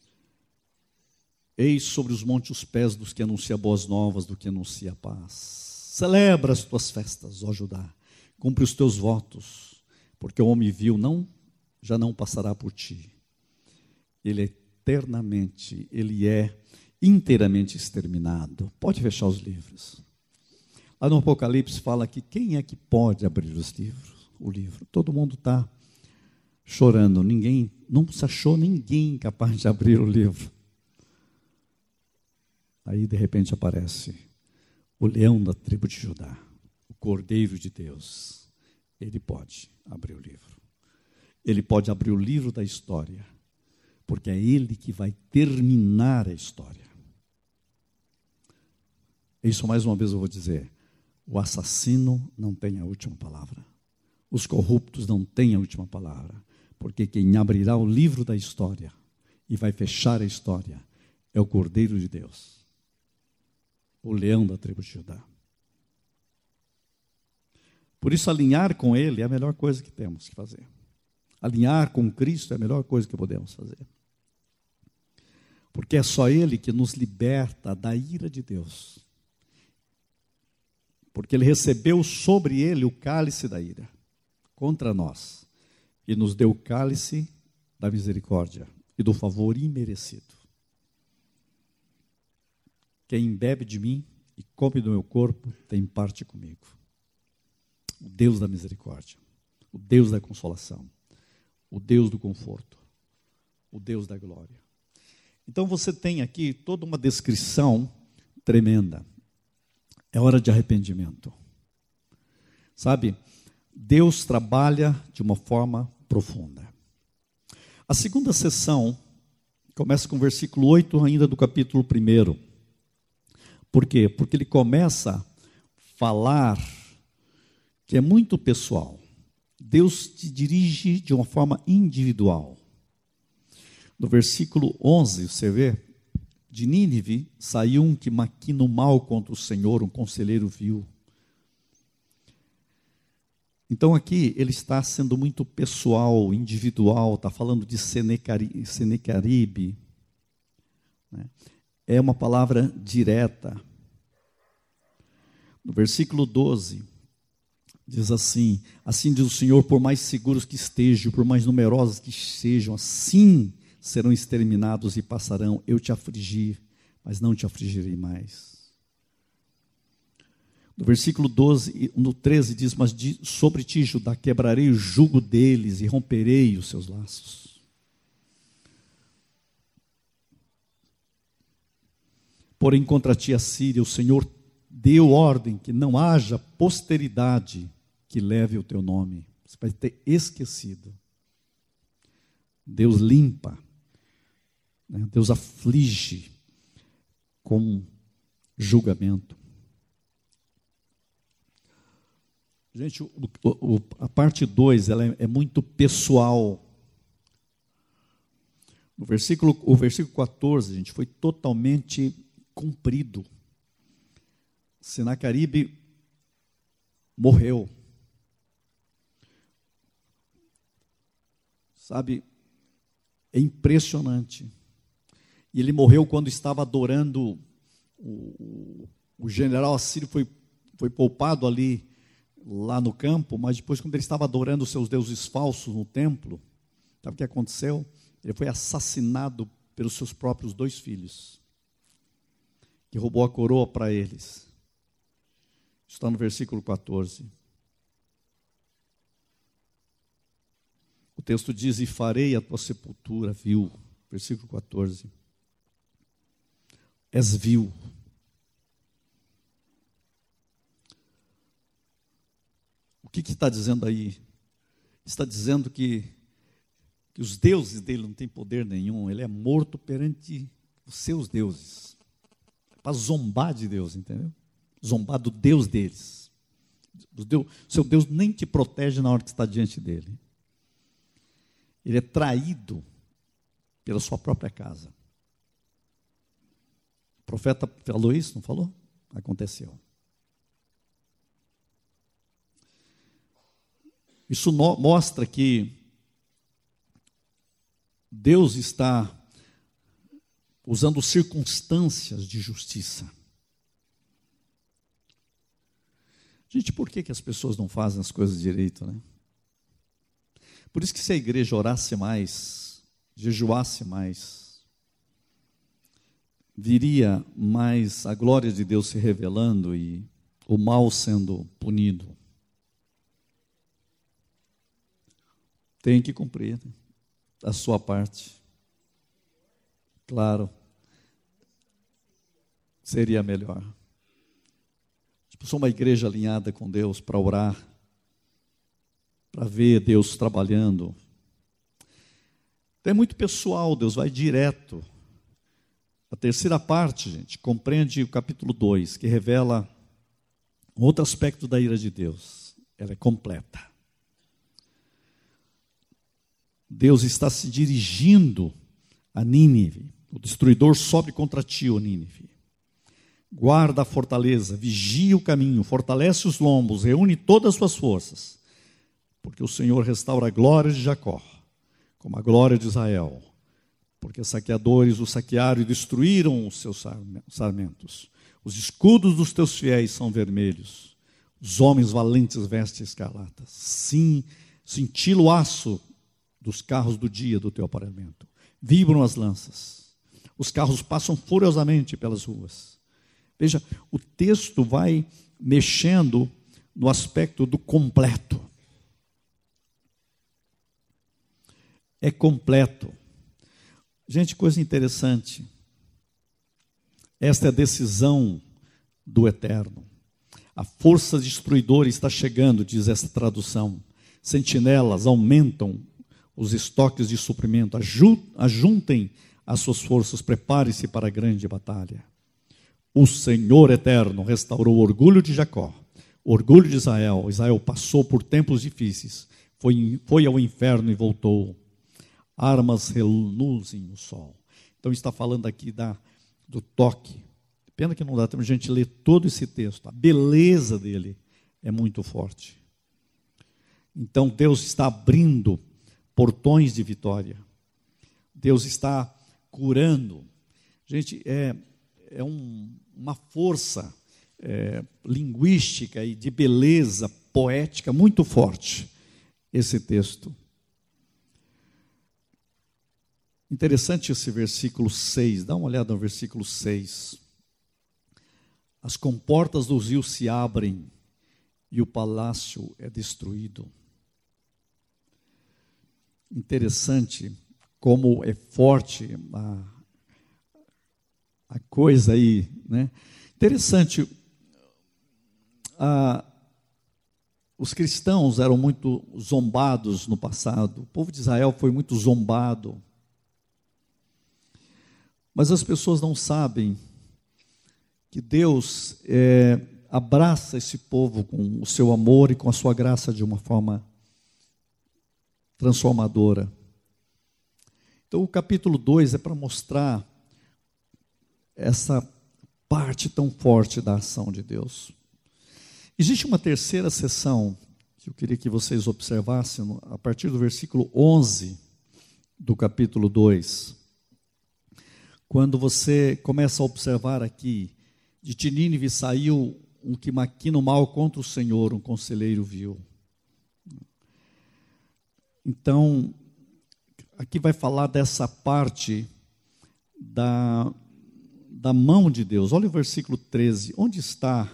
[SPEAKER 1] eis sobre os montes os pés dos que anuncia boas novas, do que anuncia a paz. Celebra as tuas festas, ó Judá, cumpre os teus votos, porque o homem vil já não passará por ti. Ele é eternamente, ele é inteiramente exterminado. Pode fechar os livros. Lá no Apocalipse fala que quem é que pode abrir os livros? O livro. Todo mundo está chorando. Ninguém, não se achou ninguém capaz de abrir o livro. Aí de repente aparece o leão da tribo de Judá, o Cordeiro de Deus. Ele pode abrir o livro. Ele pode abrir o livro da história, porque é ele que vai terminar a história. Isso mais uma vez eu vou dizer. O assassino não tem a última palavra. Os corruptos não têm a última palavra. Porque quem abrirá o livro da história e vai fechar a história é o Cordeiro de Deus. O leão da tribo de Judá. Por isso, alinhar com ele é a melhor coisa que temos que fazer. Alinhar com Cristo é a melhor coisa que podemos fazer. Porque é só ele que nos liberta da ira de Deus. Porque ele recebeu sobre ele o cálice da ira contra nós e nos deu o cálice da misericórdia e do favor imerecido. Quem bebe de mim e come do meu corpo tem parte comigo. O Deus da misericórdia, o Deus da consolação, o Deus do conforto, o Deus da glória. Então você tem aqui toda uma descrição tremenda. É hora de arrependimento. Sabe, Deus trabalha de uma forma profunda. A segunda sessão começa com o versículo 8 ainda do capítulo 1. Por quê? Porque ele começa a falar que é muito pessoal. Deus te dirige de uma forma individual. No versículo 11, você vê, de Nínive saiu um que maquina o mal contra o Senhor, um conselheiro vil. Então aqui ele está sendo muito pessoal, individual, está falando de Senequeribe, né? É uma palavra direta. No versículo 12, diz assim: assim diz o Senhor, por mais seguros que estejam, por mais numerosos que sejam, assim serão exterminados e passarão. Eu te afligi, mas não te afligirei mais. No versículo 12, no 13 diz: mas sobre ti, Judá, quebrarei o jugo deles e romperei os seus laços. Porém contra ti, a Síria, o Senhor deu ordem que não haja posteridade que leve o teu nome. Você vai ter esquecido. Deus limpa, né? Deus aflige com julgamento. Gente, a parte 2 ela é muito pessoal. O versículo 14, gente, foi totalmente cumprido. Senaqueribe morreu. Sabe, é impressionante. E ele morreu quando estava adorando, o general assírio foi poupado ali, lá no campo, mas depois quando ele estava adorando os seus deuses falsos no templo, sabe o que aconteceu? Ele foi assassinado pelos seus próprios 2 filhos, que roubou a coroa para eles. Está no versículo 14. O texto diz: e farei a tua sepultura vil. Versículo 14. És vil. O que está dizendo aí? Está dizendo que que os deuses dele não têm poder nenhum, ele é morto perante os seus deuses. Para zombar de Deus, entendeu? Zombar do Deus deles. Seu Deus nem te protege na hora que está diante dele. Ele é traído pela sua própria casa. O profeta falou isso, não falou? Aconteceu. Isso mostra que Deus está usando circunstâncias de justiça. Gente, por que as pessoas não fazem as coisas direito, né? Por isso que se a igreja orasse mais, jejuasse mais, viria mais a glória de Deus se revelando e o mal sendo punido. Tem que cumprir a sua parte. Claro, seria melhor. Se for uma igreja alinhada com Deus para orar, para ver Deus trabalhando. Então é muito pessoal, Deus vai direto. A terceira parte, gente, compreende o capítulo 2, que revela outro aspecto da ira de Deus. Ela é completa. Deus está se dirigindo a Nínive. O destruidor sobe contra ti, ó Nínive. Guarda a fortaleza, vigia o caminho, fortalece os lombos, reúne todas as suas forças, porque o Senhor restaura a glória de Jacó, como a glória de Israel, porque saqueadores o saquearam e destruíram os seus sarmentos. Os escudos dos teus fiéis são vermelhos, os homens valentes vestem escarlatas. Sim, cintila o aço dos carros do dia do teu aparelhamento. Vibram as lanças. Os carros passam furiosamente pelas ruas. Veja, o texto vai mexendo no aspecto do completo. É completo. Gente, coisa interessante. Esta é a decisão do Eterno. A força destruidora está chegando, diz esta tradução. Sentinelas aumentam os estoques de suprimento. Ajuntem as suas forças, prepare-se para a grande batalha. O Senhor Eterno restaurou o orgulho de Jacó, o orgulho de Israel. Israel passou por tempos difíceis, foi ao inferno e voltou. Armas reluzem no sol. Então está falando aqui do toque. Pena que não dá tempo de a gente ler todo esse texto. A beleza dele é muito forte. Então Deus está abrindo portões de vitória. Deus está curando. Gente, é uma força linguística e de beleza poética muito forte, esse texto. Interessante esse versículo 6, dá uma olhada no versículo 6. As comportas dos rios se abrem e o palácio é destruído. Interessante como é forte a coisa aí, né? Interessante, os cristãos eram muito zombados no passado, o povo de Israel foi muito zombado, mas as pessoas não sabem que Deus abraça esse povo com o seu amor e com a sua graça de uma forma transformadora. Então o capítulo 2 é para mostrar essa parte tão forte da ação de Deus. Existe uma terceira seção que eu queria que vocês observassem a partir do versículo 11 do capítulo 2. Quando você começa a observar aqui, de Nínive saiu um que maquina o mal contra o Senhor, um conselheiro vil. Então, aqui vai falar dessa parte da mão de Deus. Olha o versículo 13. Onde está?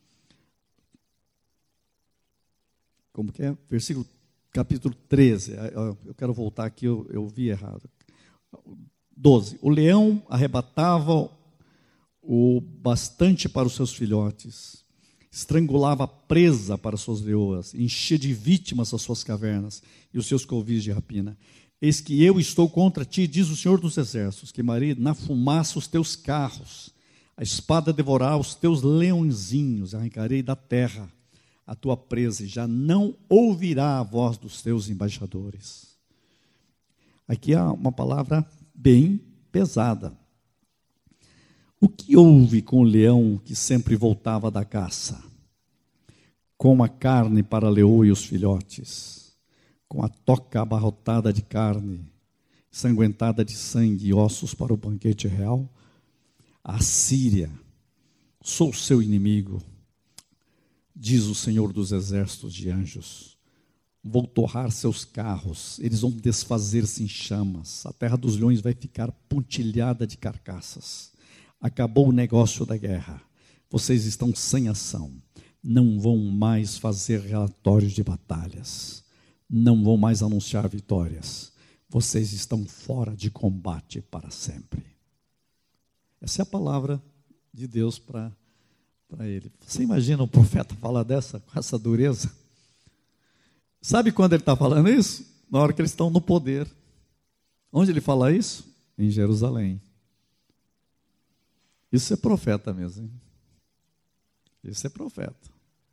[SPEAKER 1] Como que é? Capítulo 13. Eu quero voltar aqui, eu vi errado. 12. O leão arrebatava o bastante para os seus filhotes, estrangulava a presa para suas leoas, enchia de vítimas as suas cavernas e os seus covis de rapina. Eis que eu estou contra ti, diz o Senhor dos Exércitos, queimarei na fumaça os teus carros, a espada devorará os teus leõezinhos, arrancarei da terra a tua presa, e já não ouvirá a voz dos teus embaixadores. Aqui há uma palavra bem pesada. O que houve com o leão que sempre voltava da caça? Com a carne para a leoa e os filhotes, com a toca abarrotada de carne, sanguentada de sangue e ossos para o banquete real? A Síria, sou seu inimigo, diz o Senhor dos Exércitos de anjos. Vou torrar seus carros, eles vão desfazer-se em chamas, a terra dos leões vai ficar pontilhada de carcaças. Acabou o negócio da guerra, vocês estão sem ação, não vão mais fazer relatórios de batalhas, não vão mais anunciar vitórias, vocês estão fora de combate para sempre. Essa é a palavra de Deus para ele. Você imagina o profeta falar com essa dureza? Sabe quando ele está falando isso? Na hora que eles estão no poder. Onde ele fala isso? Em Jerusalém. Isso é profeta mesmo, hein? Isso é profeta.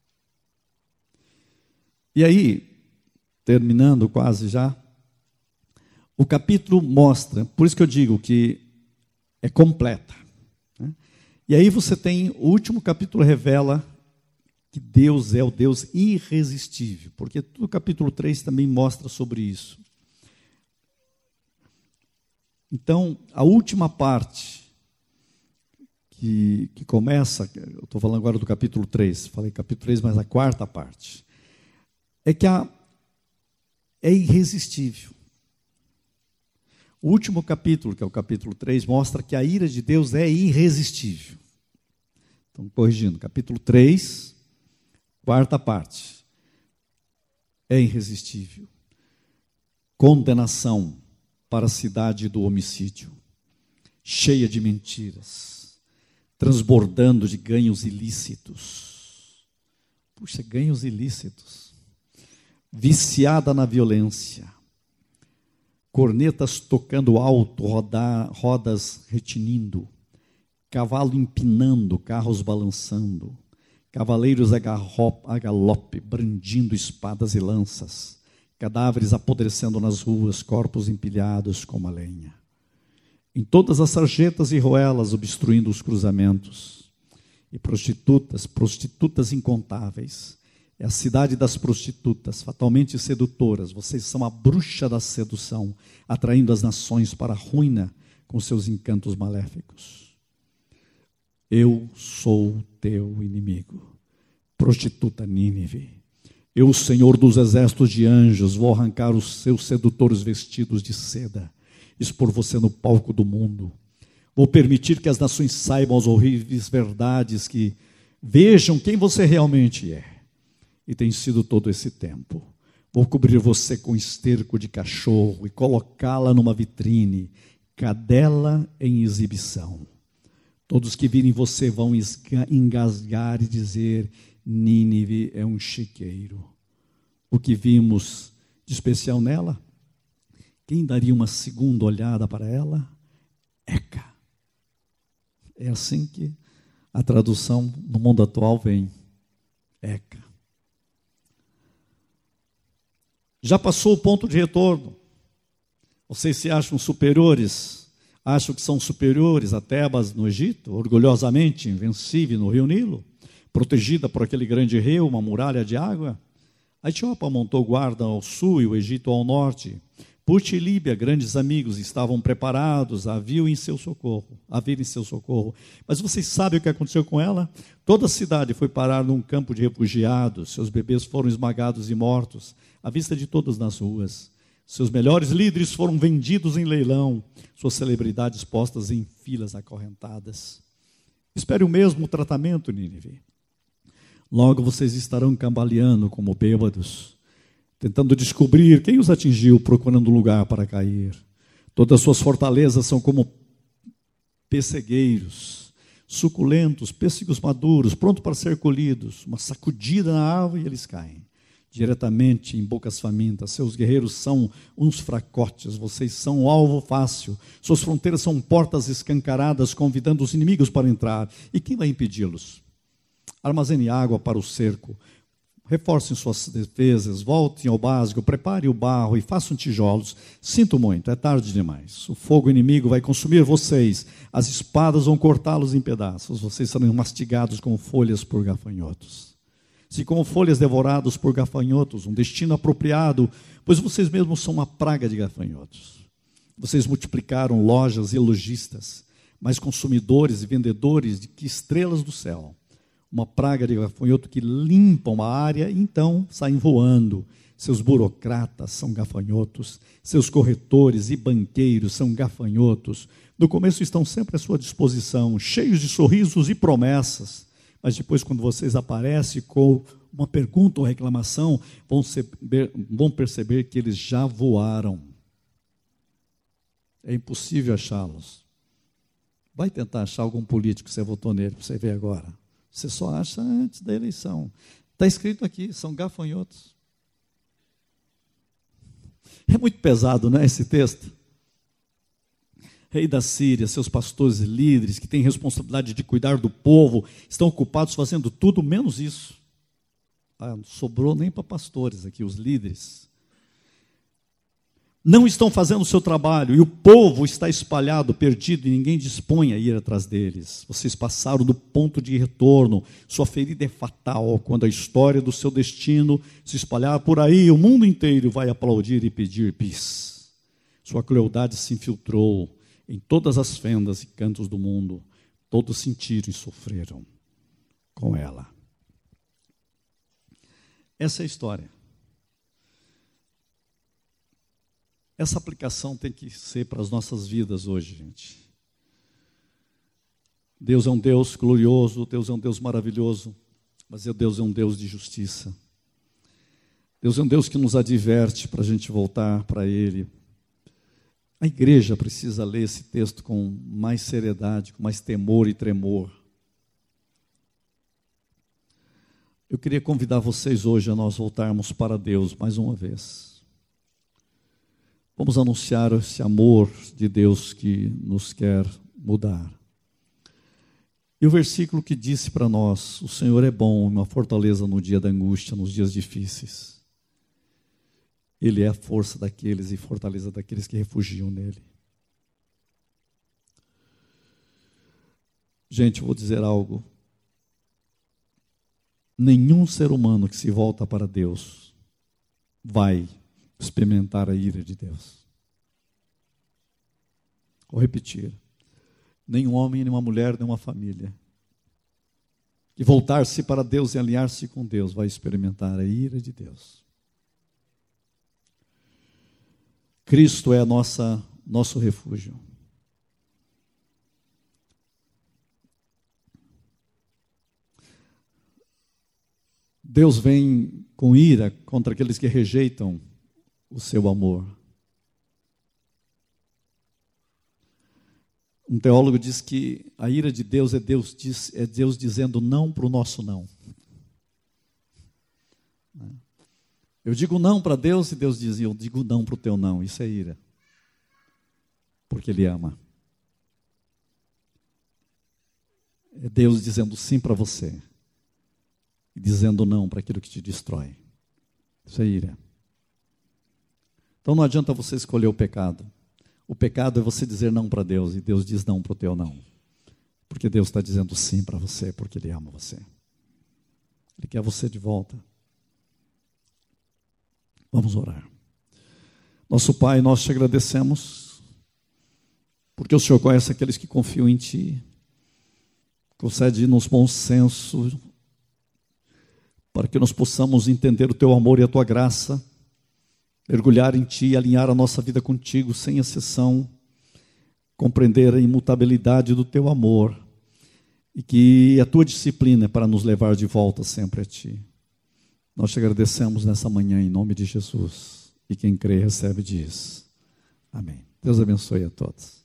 [SPEAKER 1] E aí, terminando quase já, o capítulo mostra, por isso que eu digo que é completa, né? E aí você tem, o último capítulo revela que Deus é o Deus irresistível, porque o capítulo 3 também mostra sobre isso. Então, a última parte que começa, eu estou falando agora do capítulo 3, falei capítulo 3, mas a quarta parte, é que é irresistível. O último capítulo, que é o capítulo 3, mostra que a ira de Deus é irresistível. Então, corrigindo, capítulo 3, quarta parte, é irresistível. Condenação para a cidade do homicídio, cheia de mentiras, transbordando de ganhos ilícitos. Puxa, ganhos ilícitos. Viciada na violência, cornetas tocando alto, rodas retinindo, cavalo empinando, carros balançando, cavaleiros a galope, brandindo espadas e lanças, cadáveres apodrecendo nas ruas, corpos empilhados como a lenha. Em todas as sarjetas e roelas obstruindo os cruzamentos. E prostitutas incontáveis. É a cidade das prostitutas, fatalmente sedutoras. Vocês são a bruxa da sedução, atraindo as nações para a ruína com seus encantos maléficos. Eu sou teu inimigo, prostituta Nínive. Eu, Senhor dos exércitos de anjos, vou arrancar os seus sedutores vestidos de seda, expor você no palco do mundo. Vou permitir que as nações saibam as horríveis verdades, que vejam quem você realmente é. E tem sido todo esse tempo. Vou cobrir você com esterco de cachorro e colocá-la numa vitrine, cadela em exibição. Todos que virem você vão engasgar e dizer: Nínive é um chiqueiro. O que vimos de especial nela? Quem daria uma segunda olhada para ela? Eca. É assim que a tradução no mundo atual vem. Eca. Já passou o ponto de retorno. Vocês se acham superiores? Acham que são superiores a Tebas no Egito? Orgulhosamente invencível no rio Nilo? Protegida por aquele grande rio, uma muralha de água? A Etiópia montou guarda ao sul e o Egito ao norte. Put e Líbia, grandes amigos, estavam preparados a vir em seu socorro. Mas vocês sabem o que aconteceu com ela? Toda a cidade foi parar num campo de refugiados. Seus bebês foram esmagados e mortos, à vista de todos nas ruas. Seus melhores líderes foram vendidos em leilão. Suas celebridades postas em filas acorrentadas. Espere o mesmo tratamento, Nínive. Logo vocês estarão cambaleando como bêbados, tentando descobrir quem os atingiu, procurando lugar para cair. Todas suas fortalezas são como pessegueiros, suculentos, pêssegos maduros, prontos para ser colhidos. Uma sacudida na árvore e eles caem. diretamente em bocas famintas. Seus guerreiros são uns fracotes, vocês são um alvo fácil. Suas fronteiras são portas escancaradas, convidando os inimigos para entrar. E quem vai impedi-los? Armazene água para o cerco. Reforcem suas defesas, voltem ao básico, prepare o barro e façam tijolos. Sinto muito, é tarde demais. O fogo inimigo vai consumir vocês, as espadas vão cortá-los em pedaços, vocês serão mastigados como folhas por gafanhotos. Se como folhas devorados por gafanhotos, um destino apropriado, pois vocês mesmos são uma praga de gafanhotos. Vocês multiplicaram lojas e lojistas, mas consumidores e vendedores de que estrelas do céu. Uma praga de gafanhoto que limpam a área e então saem voando. Seus burocratas são gafanhotos, seus corretores e banqueiros são gafanhotos. No começo estão sempre à sua disposição, cheios de sorrisos e promessas. Mas depois, quando vocês aparecem com uma pergunta ou reclamação, vão perceber que eles já voaram. É impossível achá-los. Vai tentar achar algum político que você votou nele, para você ver agora. Você só acha antes da eleição. Está escrito aqui, são gafanhotos. É muito pesado, não é, esse texto? Rei da Síria, seus pastores e líderes, que têm responsabilidade de cuidar do povo, estão ocupados fazendo tudo menos isso. Não sobrou nem para pastores aqui, os líderes. Não estão fazendo o seu trabalho, e o povo está espalhado, perdido, e ninguém dispõe a ir atrás deles. Vocês passaram do ponto de retorno, sua ferida é fatal. Quando a história do seu destino se espalhar por aí, o mundo inteiro vai aplaudir e pedir bis. Sua crueldade se infiltrou em todas as fendas e cantos do mundo. Todos sentiram e sofreram com ela. Essa é a história. Essa aplicação tem que ser para as nossas vidas hoje, gente. Deus é um Deus glorioso, Deus é um Deus maravilhoso, mas Deus é um Deus de justiça. Deus é um Deus que nos adverte para a gente voltar para Ele. A igreja precisa ler esse texto com mais seriedade, com mais temor e tremor. Eu queria convidar vocês hoje a nós voltarmos para Deus mais uma vez. Vamos anunciar esse amor de Deus que nos quer mudar. E o versículo que disse para nós: o Senhor é bom, uma fortaleza no dia da angústia, nos dias difíceis. Ele é a força daqueles e fortaleza daqueles que refugiam nele. Gente, eu vou dizer algo. Nenhum ser humano que se volta para Deus vai experimentar a ira de Deus. Vou repetir. Nenhum homem, nenhuma mulher, nenhuma família que voltar-se para Deus e alinhar-se com Deus vai experimentar a ira de Deus. Cristo é nosso refúgio. Deus vem com ira contra aqueles que rejeitam o seu amor. Um teólogo diz que a ira de Deus é Deus dizendo não para o nosso não. Eu digo não para Deus e Deus diz: eu digo não para o teu não. Isso é ira. Porque Ele ama. É Deus dizendo sim para você e dizendo não para aquilo que te destrói. Isso é ira. Então não adianta você escolher o pecado. O pecado é você dizer não para Deus e Deus diz não para o teu não. Porque Deus está dizendo sim para você, porque Ele ama você. Ele quer você de volta. Vamos orar. Nosso Pai, nós te agradecemos, porque o Senhor conhece aqueles que confiam em Ti. Concede-nos bom senso, para que nós possamos entender o Teu amor e a Tua graça, mergulhar em Ti e alinhar a nossa vida contigo sem exceção, compreender a imutabilidade do Teu amor e que a Tua disciplina é para nos levar de volta sempre a Ti. Nós te agradecemos nessa manhã em nome de Jesus. E quem crê recebe e diz amém. Deus abençoe a todos.